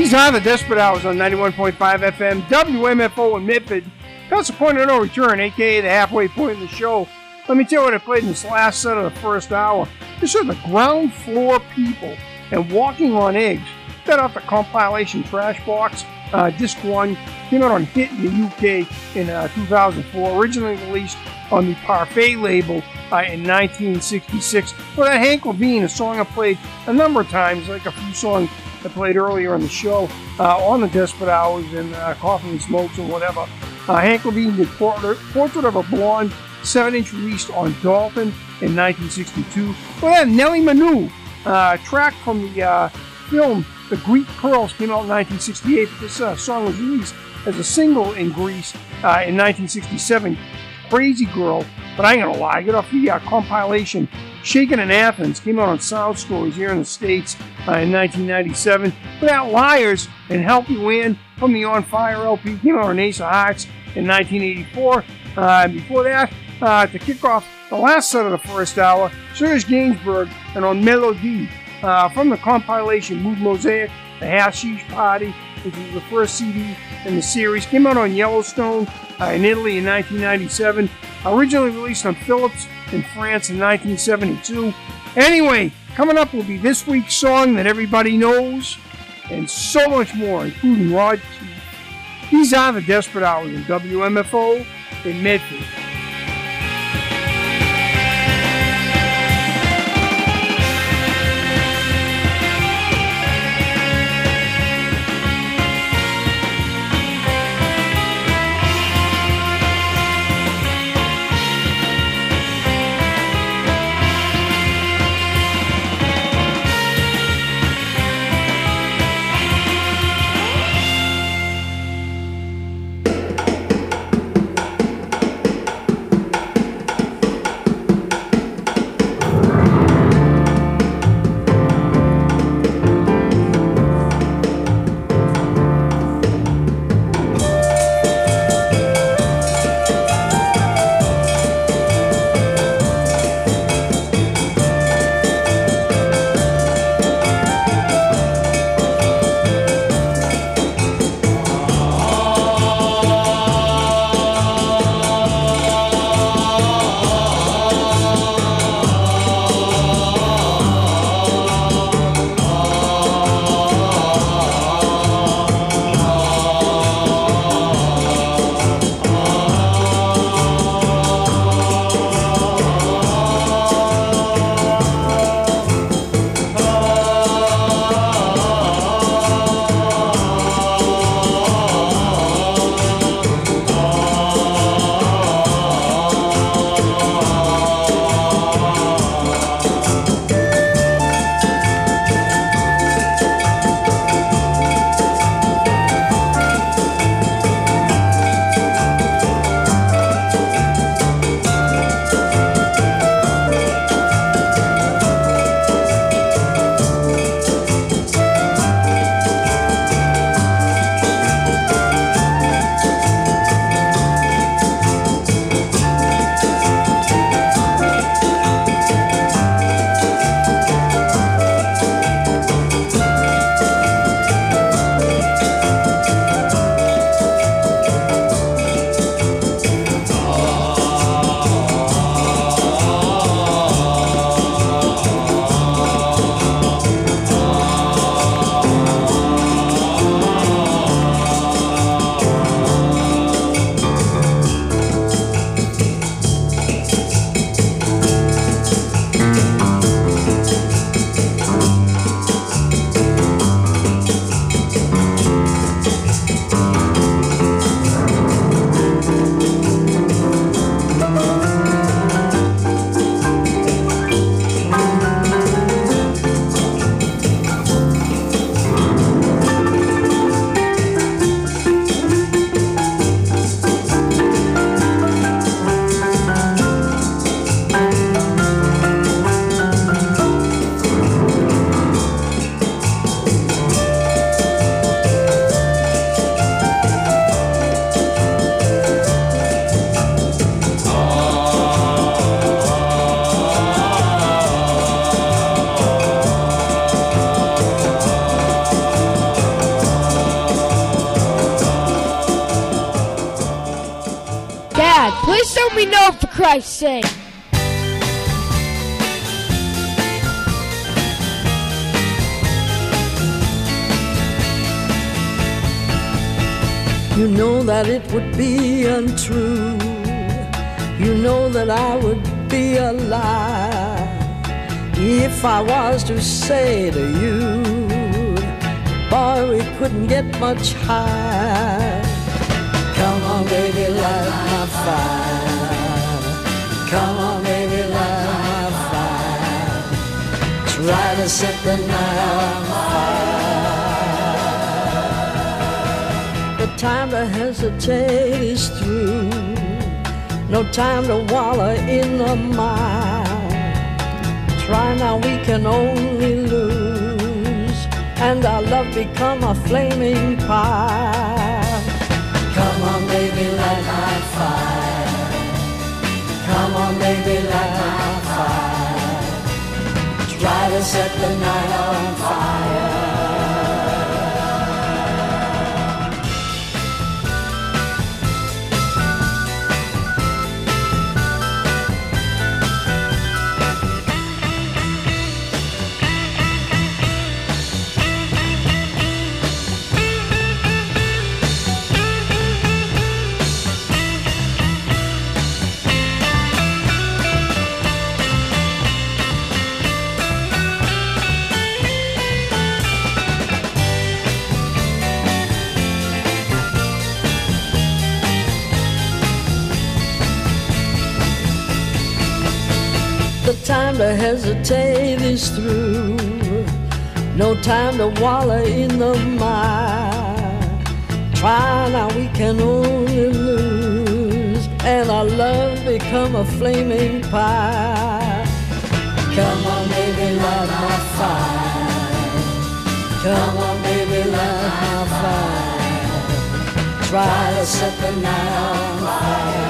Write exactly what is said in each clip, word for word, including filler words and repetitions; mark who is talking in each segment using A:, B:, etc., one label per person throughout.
A: These are the Desperate Hours on ninety-one point five F M, W M F O in Midford. That's the point of no return, a k a the halfway point in the show. Let me tell you what I played in this last set of the first hour. This is the Ground Floor People and Walking on Eggs. That off the compilation Trash Box. Uh, disc one came out on Hit in the U K in uh, two thousand four, originally released on the Parfait label uh, in nineteen sixty-six. Well, that Hank Levine, a song I played a number of times, like a few songs I played earlier in the show uh, on the Desperate Hours and uh, Coffee and Smokes and whatever. Uh, Hank Levine did Portrait, Portrait of a Blonde, seven inch released on Dolphin in nineteen sixty-two. Well, then Nelly Manu, uh, track from the uh, film The Greek Pearls, came out in nineteen sixty-eight. But this uh, song was released as a single in Greece uh, in nineteen sixty-seven. Crazy Girl, but I ain't gonna lie, I got off the uh, compilation Shaken in Athens, came out on Sound Stories here in the States uh, in nineteen ninety-seven. Without Liars and Help You In from the On Fire L P, came out on Ace of Hearts in nineteen eighty-four. Uh, and before that, uh, to kick off the last set of the first hour, Serge Gainsbourg and On Melody uh, from the compilation Mood Mosaic, The Hashish Party, which was the first C D in the series, came out on Yellowstone uh, in Italy in nineteen ninety-seven, originally released on Philips in France in nineteen seventy-two. Anyway, coming up will be this week's song that everybody knows, and so much more, including Rod Keefe. These are the Desperate Hours in W M F O in Medford.
B: Let me know, for Christ's sake.
C: You know that it would be untrue. You know that I would be a lie if I was to say to you, boy, we couldn't get much higher. Come on, baby, light my fire. Come on, baby, light my fire. Try to set the night on fire. The time to hesitate is through. No time to wallow in the mire. Try now, we can only lose, and our love become a flaming pyre. Come on, baby, light my fire. Come on, baby, light my fire. Try to set the night on fire. The time to hesitate is through. No time to wallow in the mire. Try now, we can only lose, and our love become a flaming pyre. Come on, baby, light my fire. Come on, baby, light my fire. Try to set the night on fire.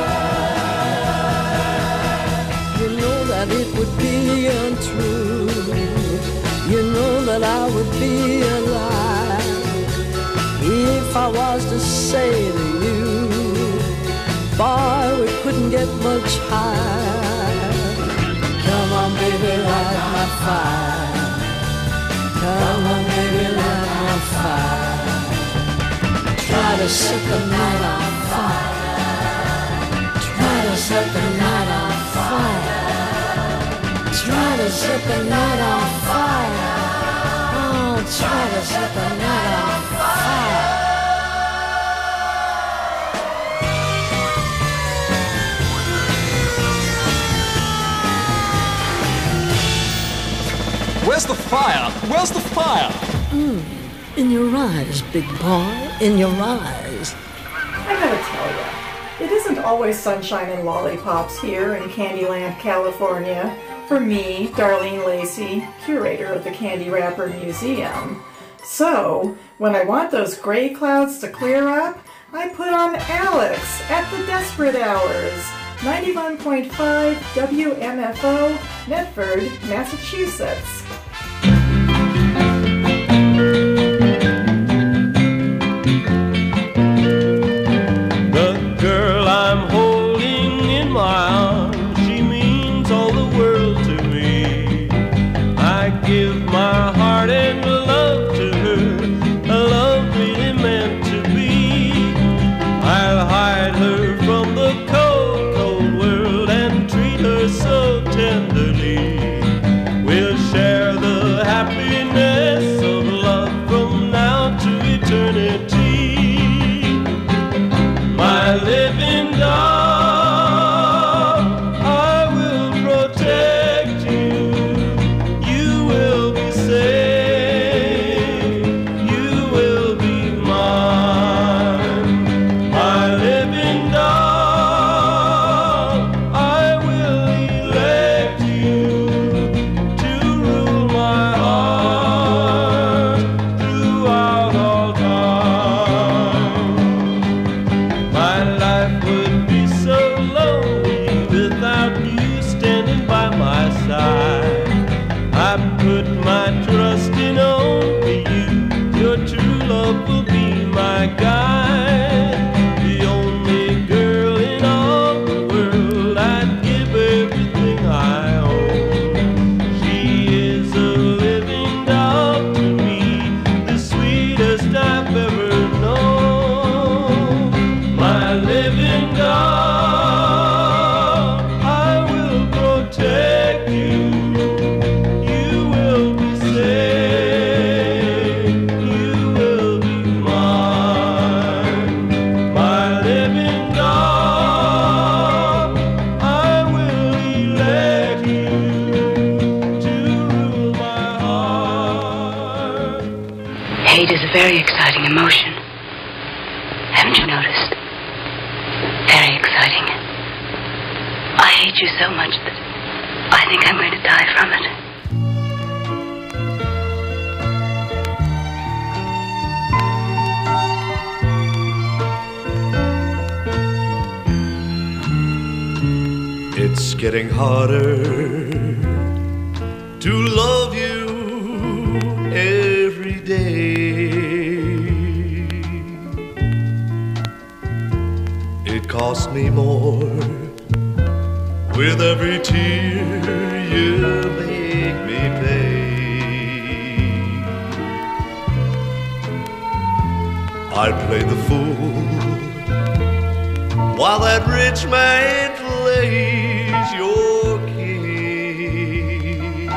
C: That it would be untrue. You know that I would be a lie if I was to say to you, boy, we couldn't get much higher. Come on, baby, light my fire. Come on, baby, light my fire. Try to set the night on fire. Try to set the night on fire. Try to set the night on fire. Oh, try to set the night on fire.
D: Where's the fire? Where's the fire?
C: Mm, in your eyes, big boy, in your eyes.
E: I gotta tell ya, it isn't always sunshine and lollipops here in Candyland, California. For me, Darlene Lacey, curator of the Candy Wrapper Museum. So, when I want those gray clouds to clear up, I put on Alex at the Desperate Hours, ninety-one point five W M F O, Medford, Massachusetts.
F: The girl I'm holding in my arms, she means all the world to me. I give my heart and love to her, a love really meant to be. I'll hide her from the cold, cold world and treat her so tenderly. We'll share the happiness of love from now to eternity. My living doll, I will protect you. You will be safe. You will be mine. My living doll, I will elect you to rule my heart throughout all time. My life would be so lonely without you standing by my side. I put my trust in only you. Your true love will be my guide. The only girl in all the
G: motion. Haven't you noticed? Very exciting. I hate you so much that I think I'm going to die from it.
F: It's getting harder to love you every day. It costs me more with every tear you make me pay. I play the fool while that rich man plays your king.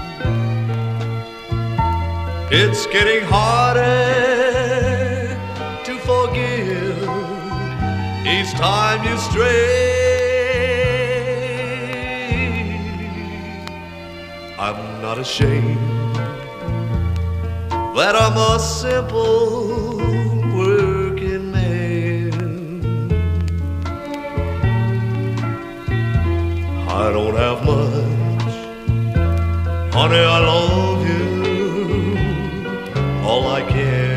F: It's getting harder to forgive each time you stray. I'm not ashamed that I'm a simple working man. I don't have much, honey, I love you all I can.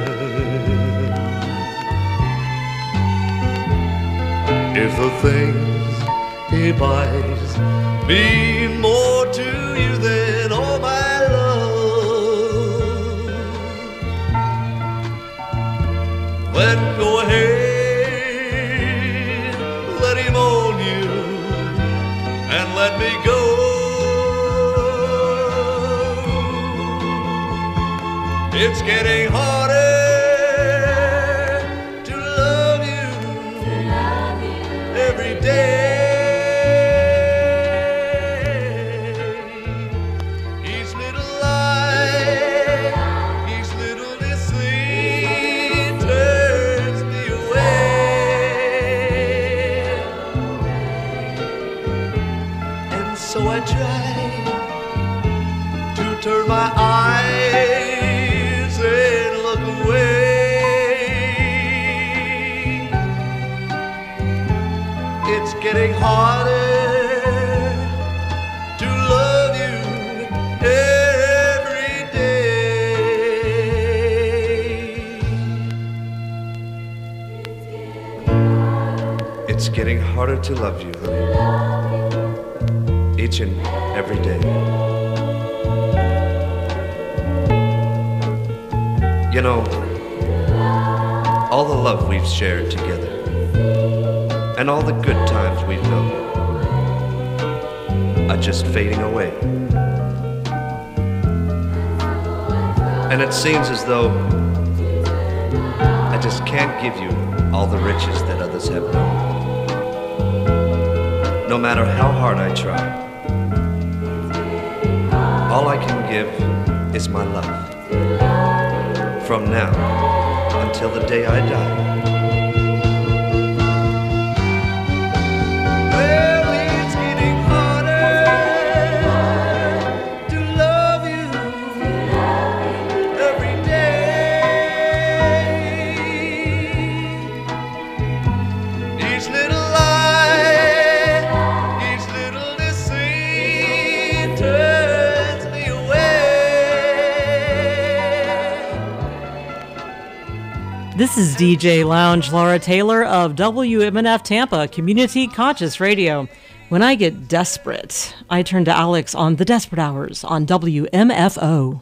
F: If the things he buys mean more to you than all my love, then go ahead, let him own you and let me go. It's getting harder to love you, to love you every day. Each little lie, each little deceit turns me away. And so I try to turn my eyes and look away. It's getting harder to love you every day. It's getting harder to love you, honey, each and every day. You know, all the love we've shared together and all the good times we've known are just fading away. And it seems as though I just can't give you all the riches that others have known. No matter how hard I try, all I can give is my love. From now until the day I die. Well, it's getting harder to love you every day. Each little lie, each little deceit turns me away.
H: This is D J Lounge Laura Taylor of W M N F Tampa, Community Conscious Radio. When I get desperate, I turn to Alex on The Desperate Hours on W M F O.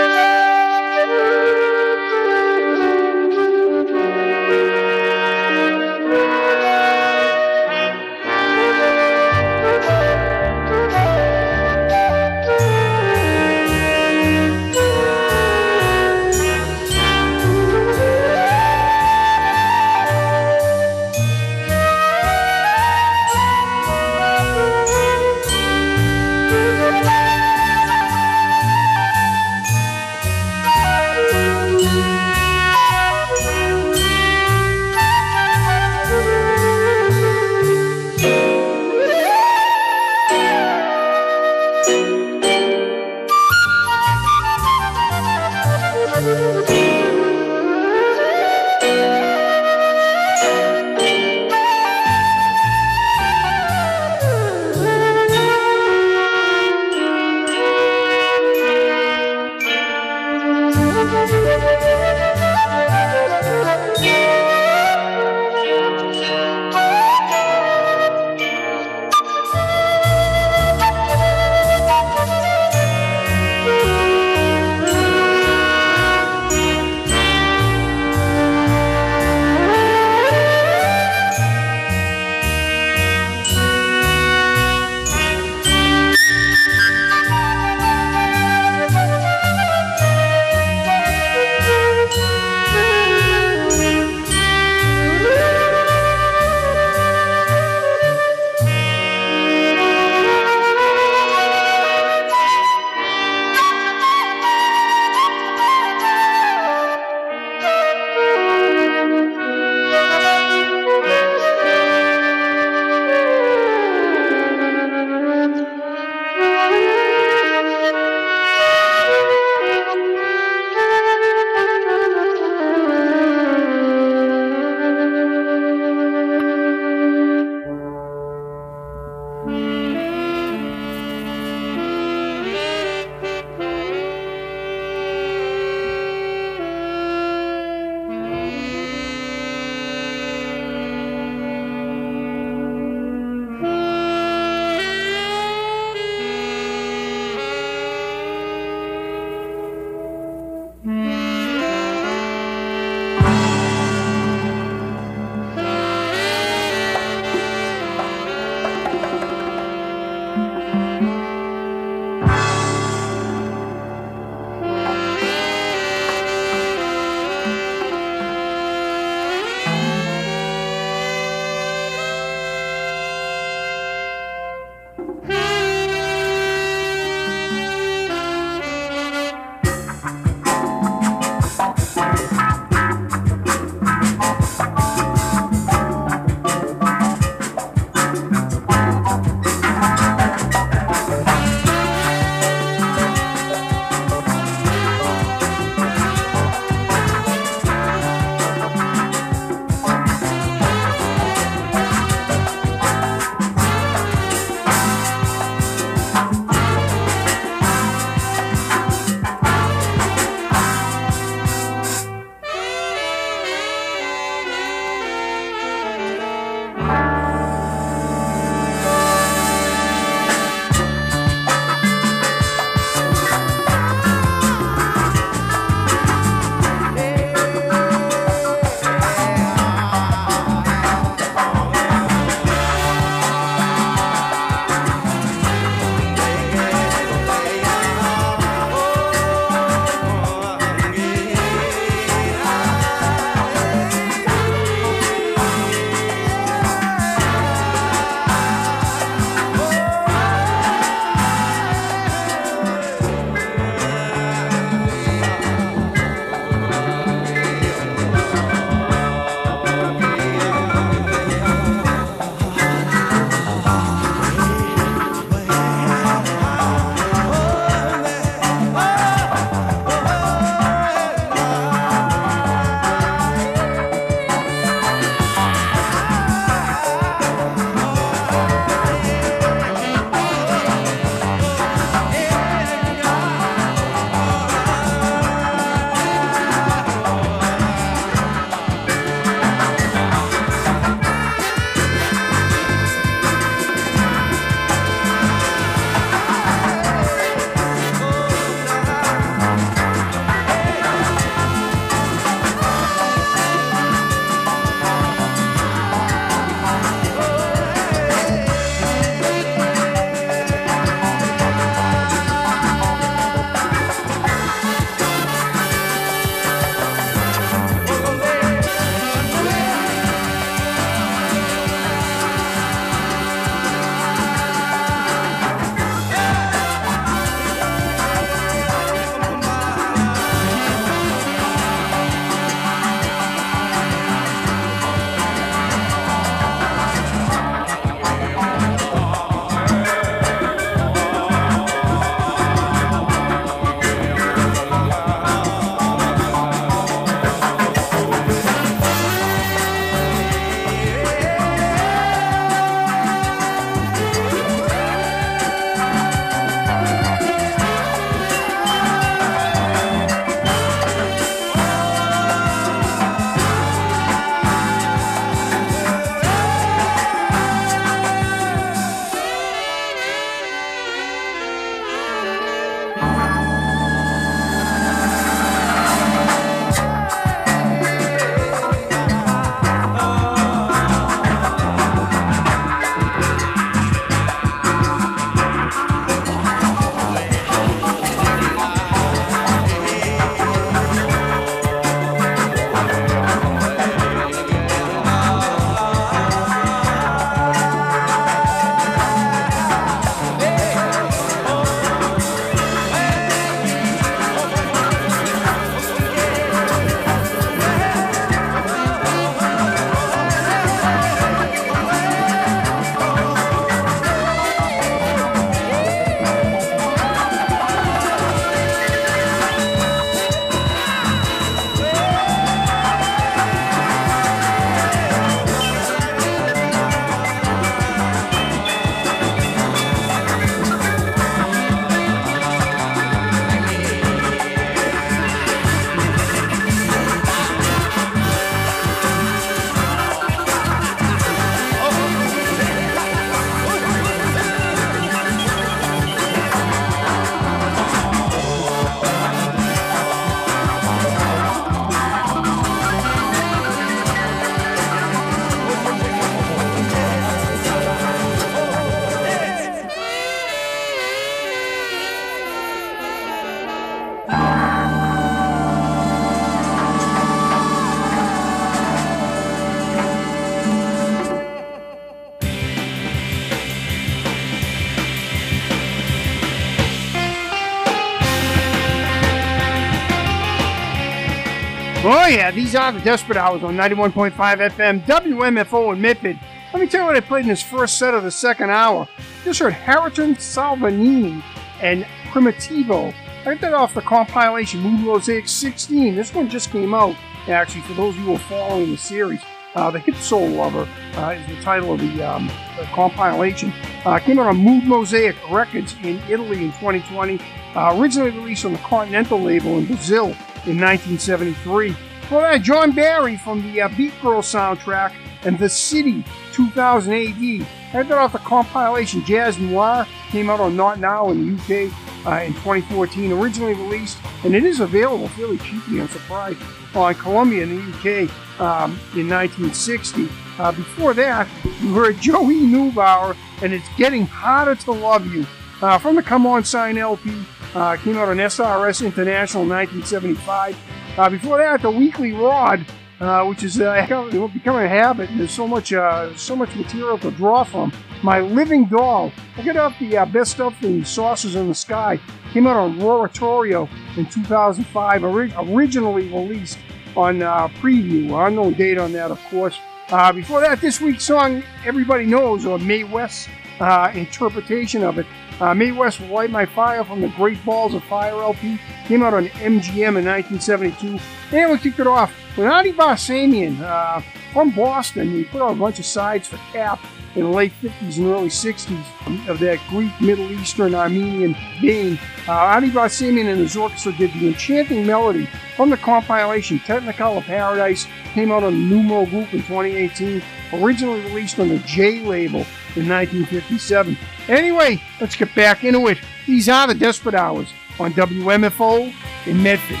A: Oh yeah, these are the Desperate Hours on ninety-one point five F M, W M F O in Medford. Let me tell you what I played in this first set of the second hour. Just heard Harrison Salvanini and Primitivo. I got that off the compilation Mood Mosaic sixteen. This one just came out, actually, for those of you who are following the series. Uh, the Hip Soul Lover uh, is the title of the, um, the compilation. Uh, came out on Mood Mosaic Records in Italy in twenty twenty. Uh, originally released on the Continental label in Brazil in nineteen seventy-three. Well, that John Barry from the uh, Beat Girl soundtrack and The City two thousand A D. I had that off the compilation Jazz Noir. Came out on Not Now in the U K uh, in twenty fourteen. Originally released, and it is available fairly cheaply, I'm surprised, on Columbia in the U K um, in nineteen sixty. Uh, before that, you heard Joey Neubauer and It's Getting Harder to Love You. Uh, from the Come On Sign L P, uh, came out on S R S International in nineteen seventy-five. Uh, before that, The Weekly Rod, uh, which is uh, becoming a habit, and there's so much, uh, so much material to draw from. My Living Doll. I got off the uh, Best Stuff in Saucers in the Sky. Came out on Roratorio in two thousand five, ori- originally released on uh, Preview. Unknown date on that, of course. Uh, before that, this week's song everybody knows, or Mae West's uh, interpretation of it. Uh, Mae West Will Light My Fire from the Great Balls of Fire L P. Came out on M G M in nineteen seventy-two. And we kicked it off with Adi Barsamian uh, from Boston. He put out a bunch of sides for Cap in the late fifties and early sixties of that Greek, Middle Eastern, Armenian vein. Uh, Adi Barsamian and his orchestra did The Enchanting Melody from the compilation Technicolor Paradise. Came out on the Numero Group in twenty eighteen. Originally released on the J label in nineteen fifty-seven. Anyway, let's get back into it. These are the Desperate Hours on W M F O in Medford.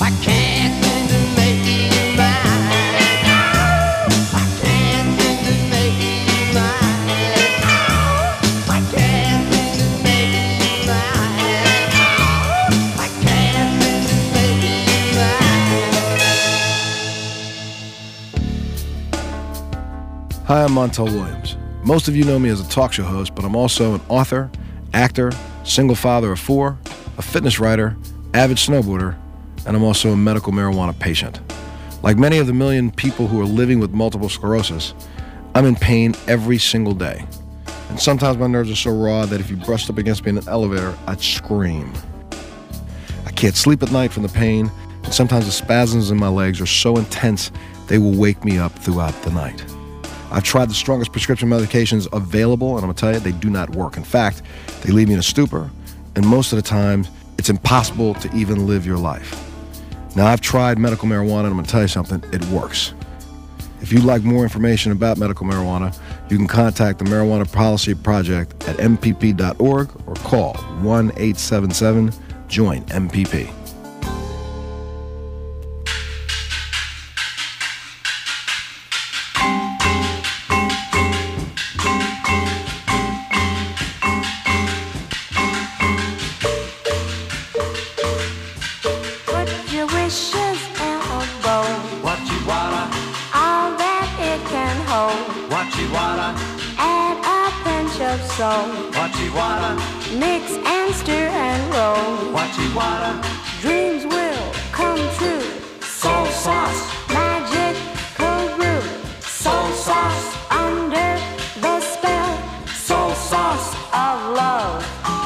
C: Can't seem to make you mine. I can't seem to
I: Hi, I'm Montel Williams. Most of you know me as a talk show host, but I'm also an author, actor, single father of four, a fitness writer, avid snowboarder, and I'm also a medical marijuana patient. Like many of the million people who are living with multiple sclerosis, I'm in pain every single day. And sometimes my nerves are so raw that if you brushed up against me in an elevator, I'd scream. I can't sleep at night from the pain, and sometimes the spasms in my legs are so intense they will wake me up throughout the night. I've tried the strongest prescription medications available, and I'm gonna tell you, they do not work. In fact, they leave me in a stupor, and most of the time, it's impossible to even live your life. Now, I've tried medical marijuana, and I'm gonna tell you something, it works. If you'd like more information about medical marijuana, you can contact the Marijuana Policy Project at M P P dot org or call one eight seven seven join M P P.
C: Water, mix and stir and roll. Wachi water, dreams will come true. Soul sauce, magic cold brew. Soul sauce under the spell. Soul sauce of love.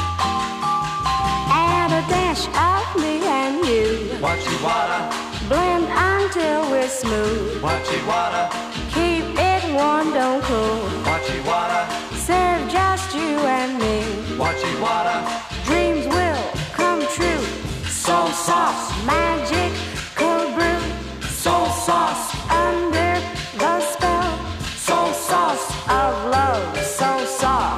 C: Add a dash of me and you. Wachi water, blend until we're smooth. Wachi water, keep it warm, don't cool. Wachi water, serve just you and me. Wachi water, dreams will come true. Soul sauce, magic cold brew. Soul sauce under the spell. Soul sauce of love. Soul sauce.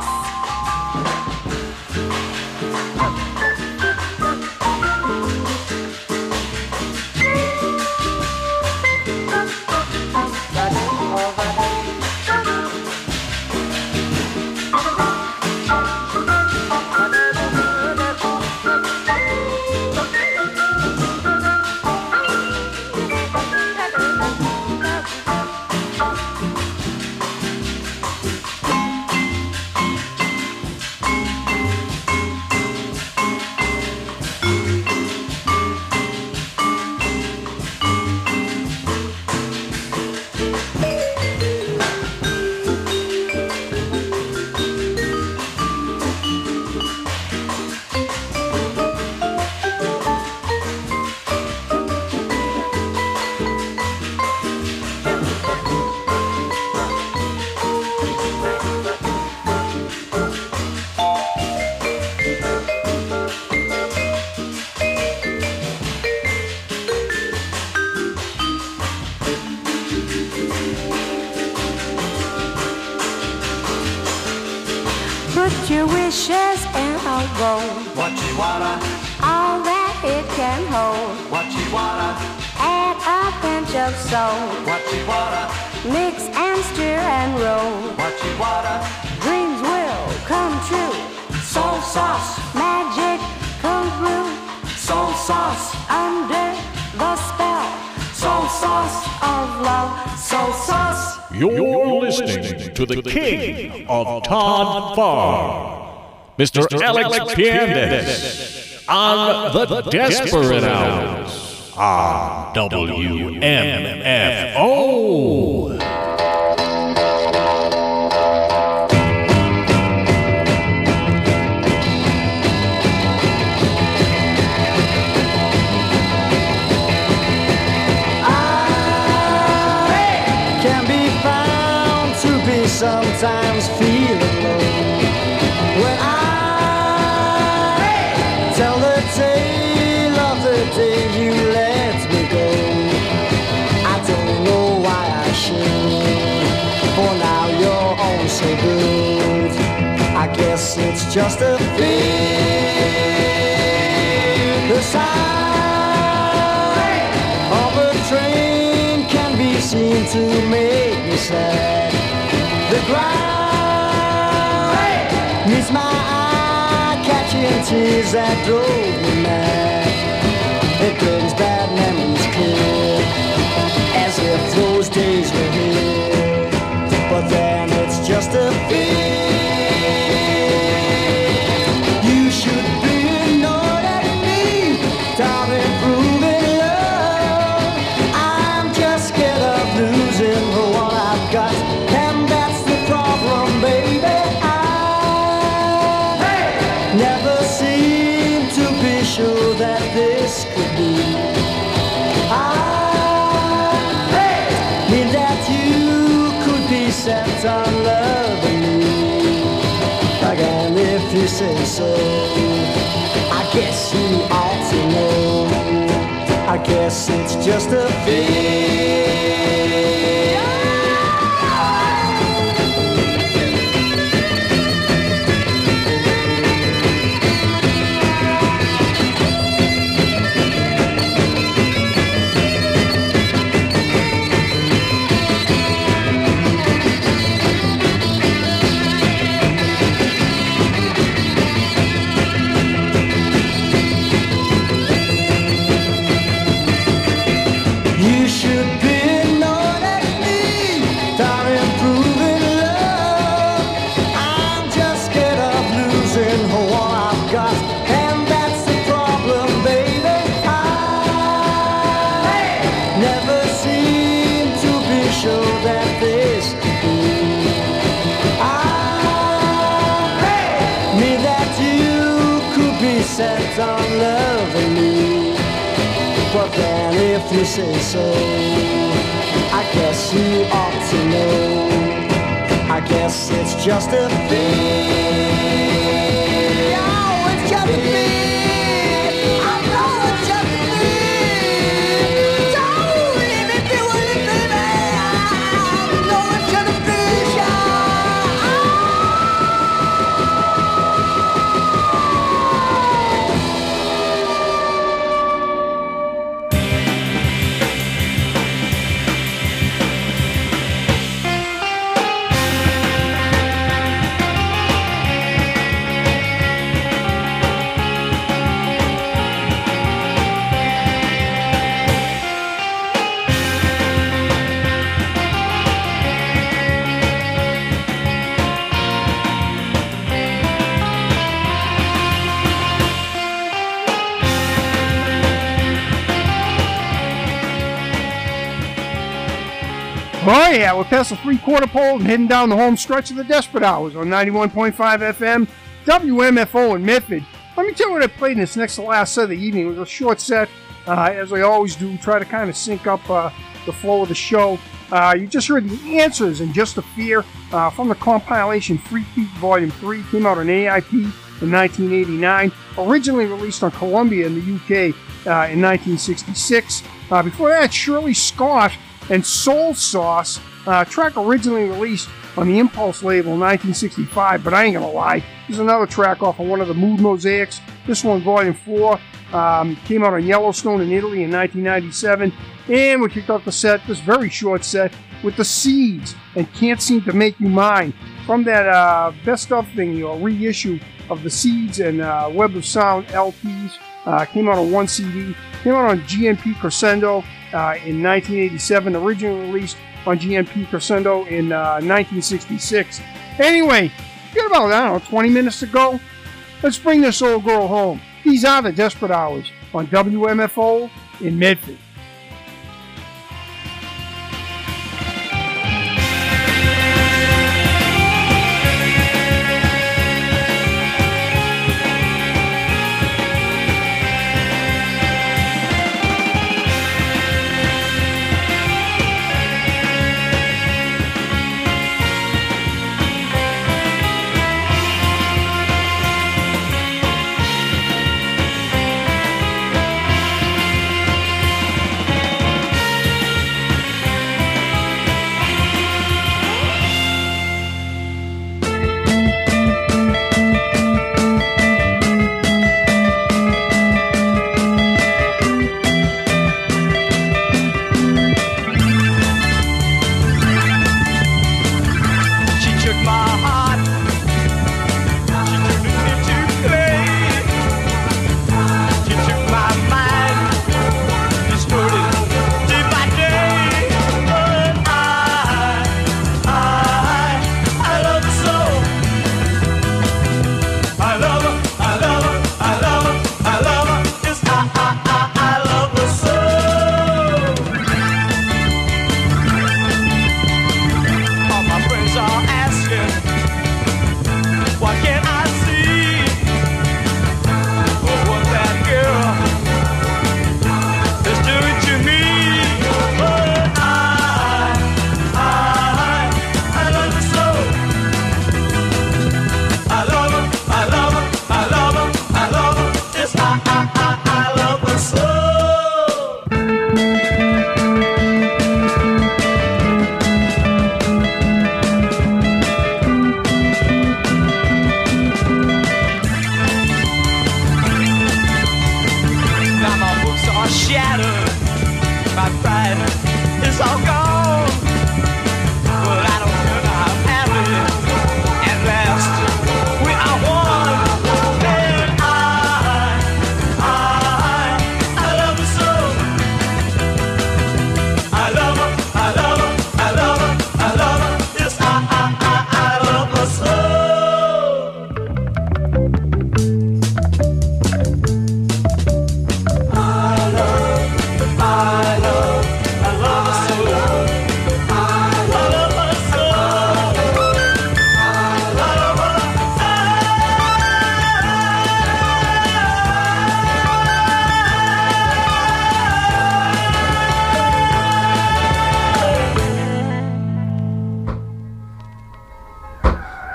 C: Put your wishes in a bowl. Wachi water, all that it can hold. Wachi water, add a pinch of salt. Wachi water, mix and stir and roll. Wachi water, dreams will come true. Soul sauce, magic cold brew. Soul sauce under the spell. Soul sauce of love. Soul sauce.
J: You're listening to the king of Todd Farr, Mister Alex Piandes, on the Desperate Hours on W M F O.
C: Sometimes feel alone when I tell the tale of the day you let me go. I don't know why I should, for now you're all so good. I guess it's just a thing. The sound of a train can be seen to make me sad. The ground hey! meets my eye, catching tears that drove me mad. It brings bad memories clear, as if those days were here. But a fear. You should be annoyed at me, start improving love. I'm just scared of losing what I've got, and that's the problem, baby. I hey! never seem to be sure that this could be. I mean that you could be set on loving me again if you say so. I guess you ought to know. I guess it's just a fear. You should be annoyed at me, start improving love. I'm just scared of losing what I've got, and that's the problem, baby. I hey! never seem to be sure that this could be. I hey! mean that you could be set on loving me. But then if you say so, I guess you ought to know. I guess it's just a fear. Oh, it's just a fear. I know it's just a fear. Don't leave me doing it, baby. I know it's just a fear.
A: Oh yeah, we're past the three-quarter pole and heading down the home stretch of the Desperate Hours on ninety-one point five F M, W M F O in Medford. Let me tell you what I played in this next to last set of the evening. It was a short set, uh, as I always do, try to kind of sync up uh, the flow of the show. Uh, you just heard The Answers and Just a Fear uh, from the compilation Free Feet Volume three, came out on A I P in nineteen eighty-nine, originally released on Columbia in the U K uh, in nineteen sixty-six. Uh, before that, Shirley Scott and Soul Sauce, uh, track originally released on the Impulse label in nineteen sixty-five, but I ain't gonna lie, this is another track off of one of the Mood Mosaics. This one, Volume four, um, came out on Yellowstone in Italy in nineteen ninety-seven, and we kicked off the set, this very short set, with The Seeds and Can't Seem to Make You Mine, from that uh, best of thing, or reissue of The Seeds and uh, Web of Sound L Ps. Uh, came out on one C D, came out on G M P Crescendo uh, in nineteen eighty-seven, originally released on G M P Crescendo in uh, nineteen sixty-six. Anyway, got about, I don't know, twenty minutes to go. Let's bring this old girl home. These are the Desperate Hours on W M F O in Medford.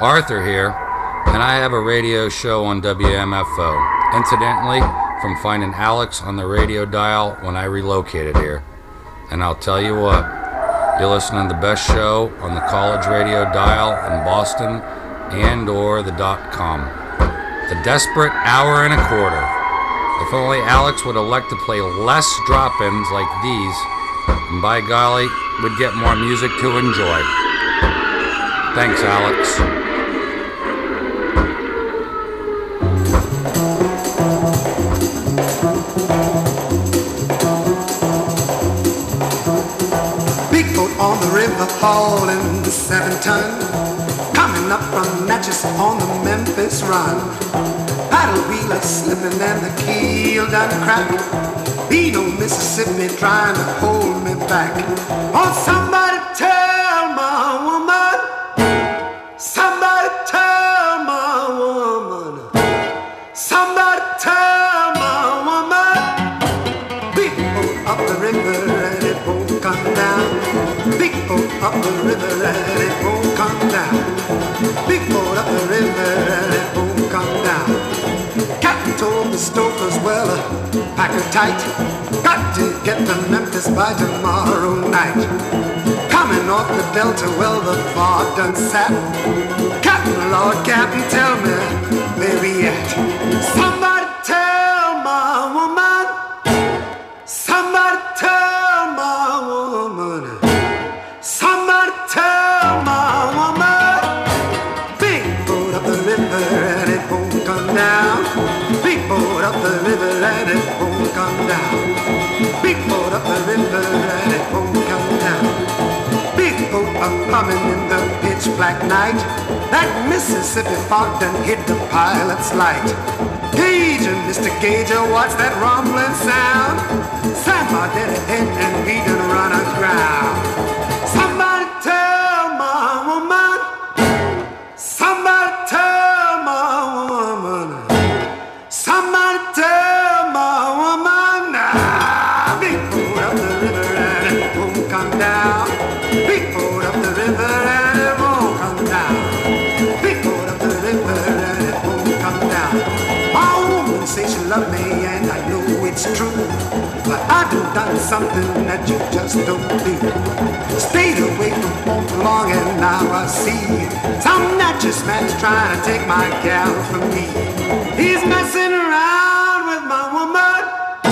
K: Arthur here, and I have a radio show on W M F O. Incidentally, from finding Alex on the radio dial when I relocated here. And I'll tell you what, you're listening to the best show on the college radio dial in Boston and or the dot com. The Desperate Hour and a Quarter. If only Alex would elect to play less drop-ins like these, and by golly, we'd get more music to enjoy. Thanks, Alex.
L: Big boat on the river hauling the seven ton, coming up from Natchez on the Memphis run. Paddle wheeler slipping and the keel done crack. Beano, Mississippi trying to hold me back. Oh, somebody tell my woman, somebody tell my woman, somebody tell my woman. Big boat up the river and it won't come down. Big boat up the river and it won't come down. Big boat up the river and it won't come down. Captain told the stokers, well, uh, pack her tight. Got to get to Memphis by tomorrow night. Coming off the Delta, well, the fog done sat. Captain, Lord Captain, tell me where we at. Somebody tell my woman, somebody tell my woman, somebody tell my woman. Big boat up the river and it won't come down. Big boat up the river and it won't come down. Big boat up the river and it won't come down. Big boat up coming in the pitch black night. That Mississippi fog done hit the pilot's light. Gager, Mister Gager, what's that rumbling sound? Sandbar did it hit and we done run aground. Somebody tell my woman, somebody tell my woman, somebody tell my woman. Ah, big boat up the river and it won't come down. Big boat up the river and it won't come down. Big boat up the river and it won't come down. My woman says she loves me and I know it's true, but I done done something that you just don't do. Stayed away from home too long and now I see some Natchez man's trying to take my gal from me. He's messing around with my woman,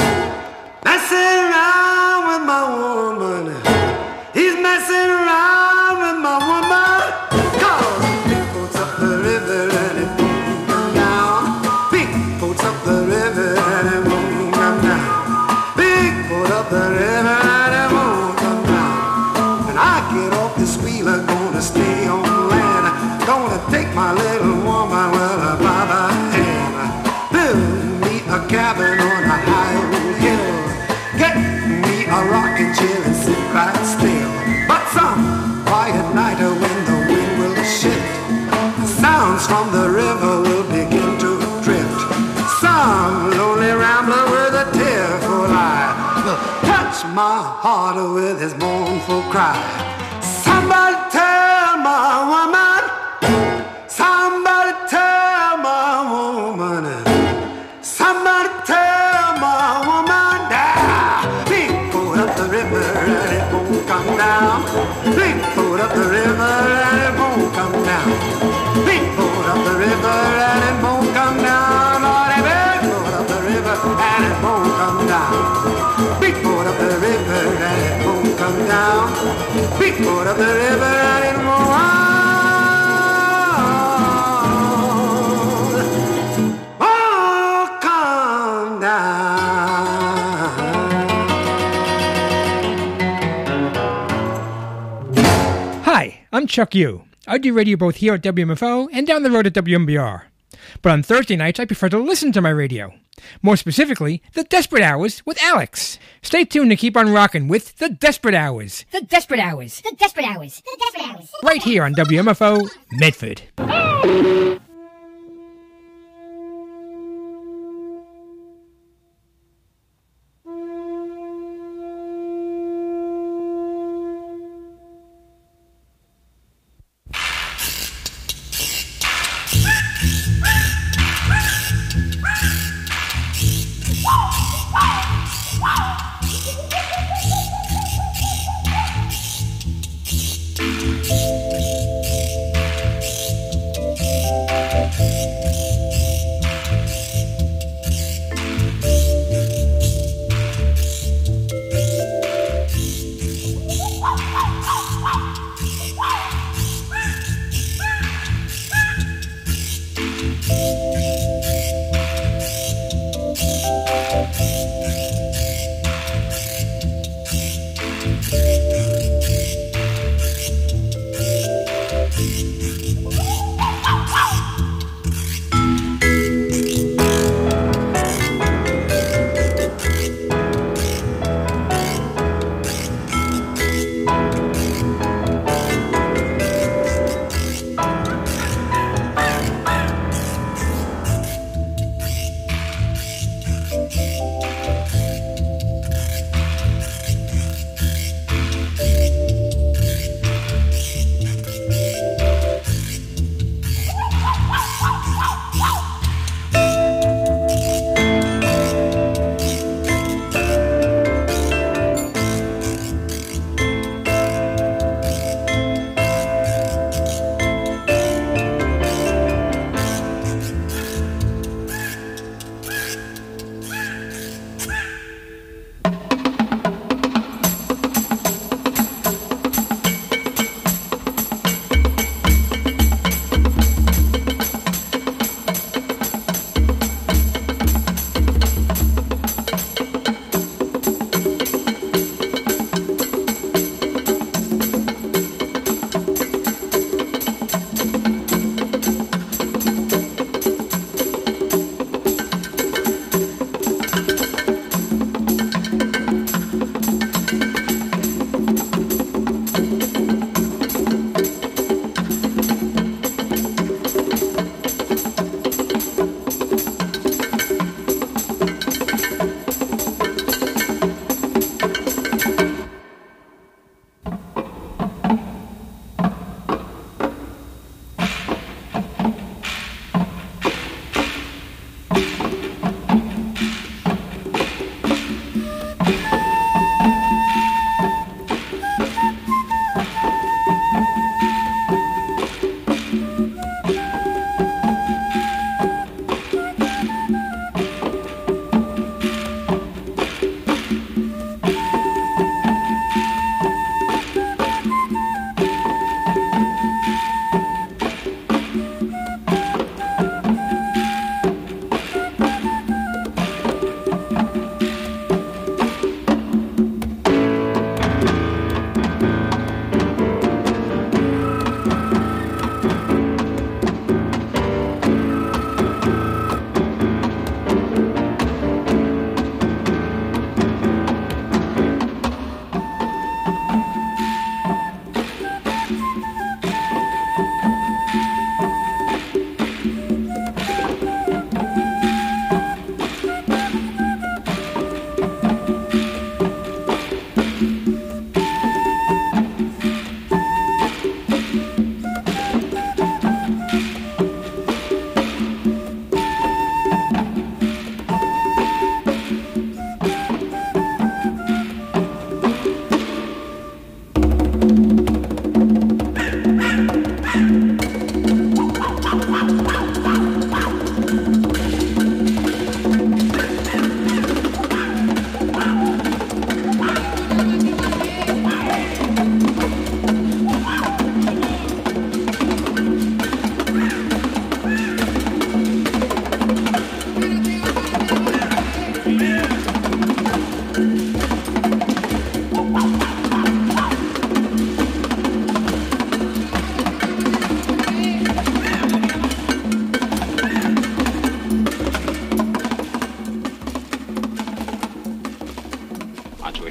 L: messing around with my woman. He's messing around with my woman. Cause big boats up the river and it won't come down. Big boats up the river and it won't come down. Big boat up the river and it won't come down. And I get off this wheeler, gonna stay on land. Gonna take my little woman, well, by the hand. Build me a cabin on a high old hill. Get me a rocking chair and sit right still. But some quiet night when the wind will shift, the sounds from the river will begin to drift. Some lonely rambler with a tearful eye will touch my heart with his mournful cry. Somebody tell my woman, somebody tell my woman, somebody tell my woman. Ah, big boat up the river and it won't come down. Big boat up the river and it won't come down. Big boat up the river and it won't come down. Lordy, big boat up the river and it won't come down. Big boat up the river and it won't come down. Big boat up the river and it won't come down.
M: Hi, I'm Chuck Yu. I do radio both here at W M F O and down the road at W M B R. But on Thursday nights, I prefer to listen to my radio. More specifically, The Desperate Hours with Alex. Stay tuned to keep on rocking with The Desperate Hours.
B: The Desperate Hours. The Desperate Hours. The Desperate Hours.
M: Right here on W M F O Medford.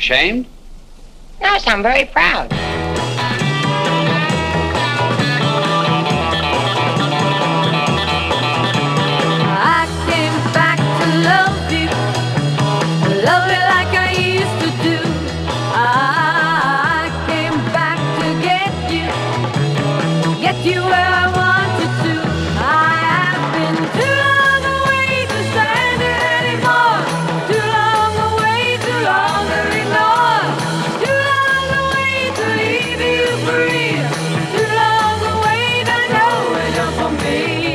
N: ashamed?
B: No, sir, I'm very proud.
C: I came back to love you, love you like I used to do. I came back to get you, get you where I wanted to. I have been too long away to stand it anymore. Too long away, too long to ignore. Too long away to leave you free. Too long away to know enough for me.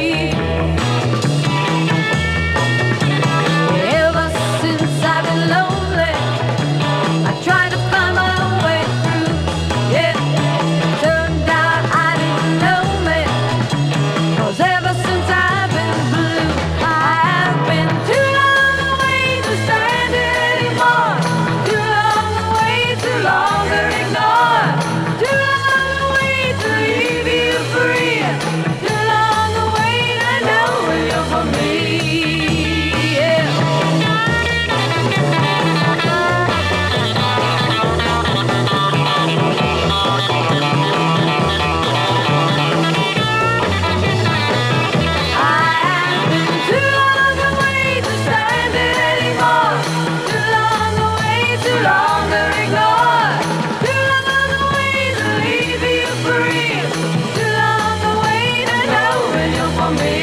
C: Ever since I've been lonely, I tried to find my own way through. Yeah, turned out I didn't know me. 'Cause ever since I've been blue, I have been too long away to stand it anymore. Too long away, too long to ignore. Too long away to leave you free. Too long away to know you're for me. Yeah. Too long away to stand it anymore. Too long away, too long to ignore. Too long away to leave you free. Too long away to know when you're for me.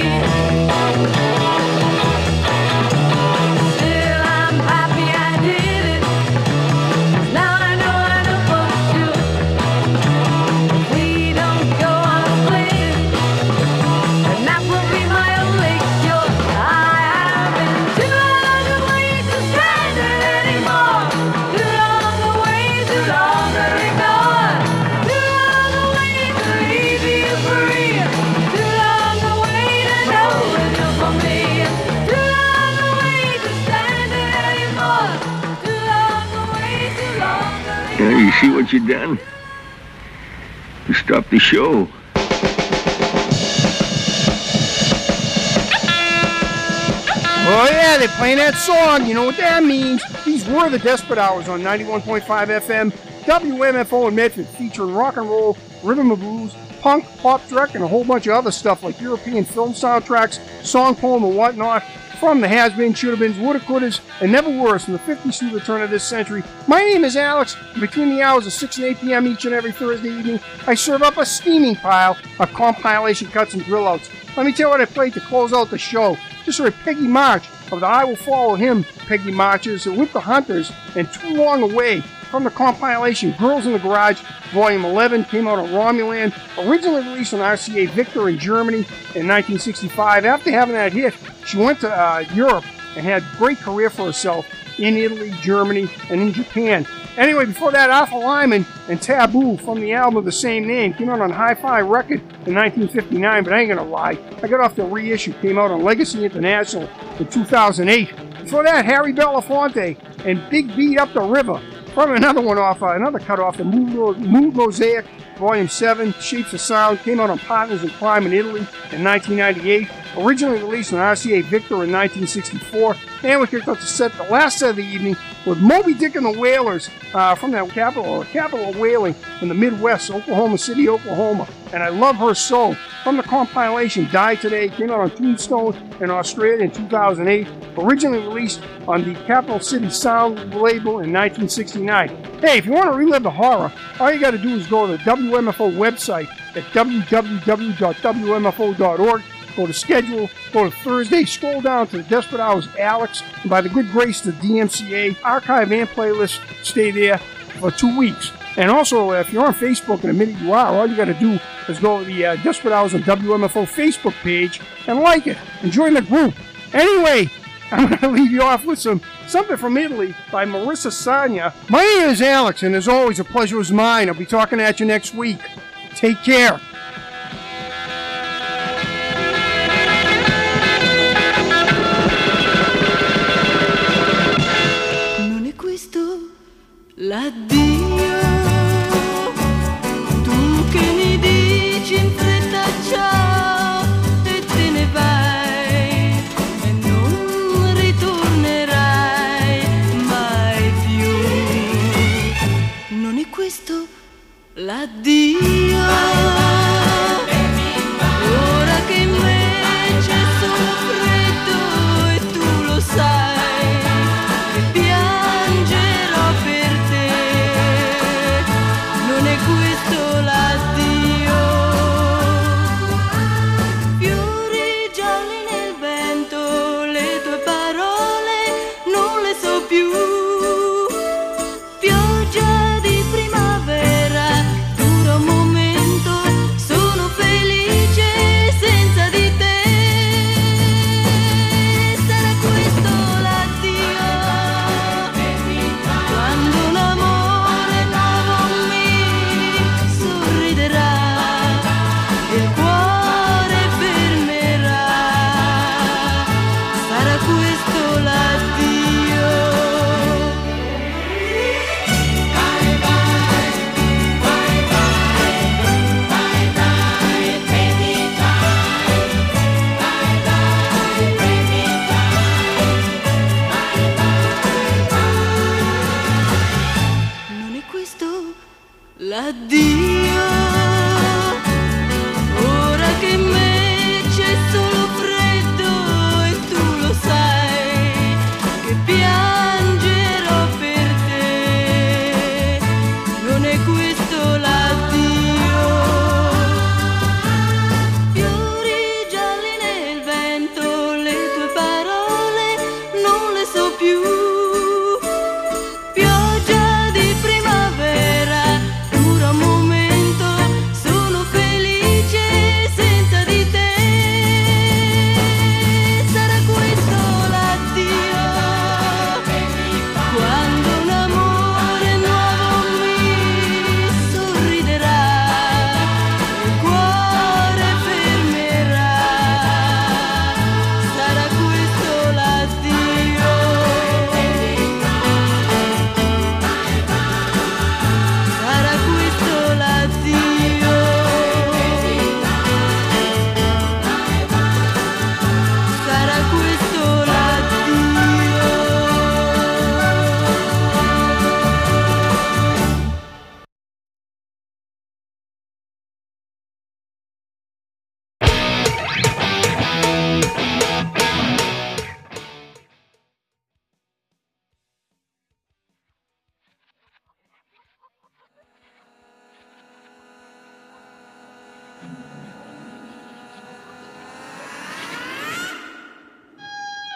C: Still I'm happy I did it. Now I know I know for sure. If we don't go on playing, and that will be my only cure. I have been too long away to stand it anymore. Too long away, too long to ignore. Too long away to leave you free. Too long away to know when you're for me. Too long away to stand it anymore. Too long away, too long to
O: Yeah, you see what you done? You stopped the show.
A: Oh yeah, they're playing that song. You know what that means. These were the Desperate Hours on ninety-one point five F M, W M F O in Medford, featuring rock and roll, rhythm and blues, punk, pop track, and a whole bunch of other stuff like European film soundtracks, song poem, and whatnot from the has-been, should-have-beens, woulda-couldas, and never worse from the fifties through the turn of this century. My name is Alex, and between the hours of six and eight p.m. each and every Thursday evening, I serve up a steaming pile of compilation cuts and drill-outs. Let me tell you what I played to close out the show. Just heard Peggy March of the I Will Follow Him, Peggy Marches, with the Hunters, and Too Long Away from the compilation Girls in the Garage, Volume eleven, came out on Romulan, originally released on R C A Victor in Germany in nineteen sixty-five. After having that hit, she went to uh, Europe and had a great career for herself in Italy, Germany, and in Japan. Anyway, before that, Arthur Lyman and Taboo from the album of the same name came out on Hi-Fi Record in nineteen fifty-nine, but I ain't gonna lie, I got off the reissue, came out on Legacy International in two thousand eight. Before that, Harry Belafonte and Big Beat Up the River from another one off, uh, another cut off the Mood, Mood Mosaic, Volume seven, Shapes of Sound, came out on Partners in Crime in Italy in nineteen ninety-eight, originally released on R C A Victor in nineteen sixty-four, and we kicked off the set, the last set of the evening, with Moby Dick and the Wailers uh, from that capital, capital of whaling in the Midwest, Oklahoma City, Oklahoma. And I love her so. From the compilation Die Today, came out on Tombstone in Australia in two thousand eight, originally released on the Capital City Sound label in nineteen sixty-nine. Hey, if you want to relive the horror, all you got to do is go to the W M F O website at w w w dot w m f o dot org. Go to schedule, go to Thursday, scroll down to the Desperate Hours Alex, and by the good grace of the D M C A, archive and playlist, stay there for two weeks. And also, if you're on Facebook, in a minute you are, all you got to do is go to the uh, Desperate Hours on W M F O Facebook page and like it and join the group. Anyway, I'm going to leave you off with some something from Italy by Marissa Sagna. My name is Alex, and as always, a pleasure is mine. I'll be talking at you next week. Take care.
C: Non è questo l'addio, tu che mi dici in fretta ciao e te ne vai e non ritornerai mai più. questo la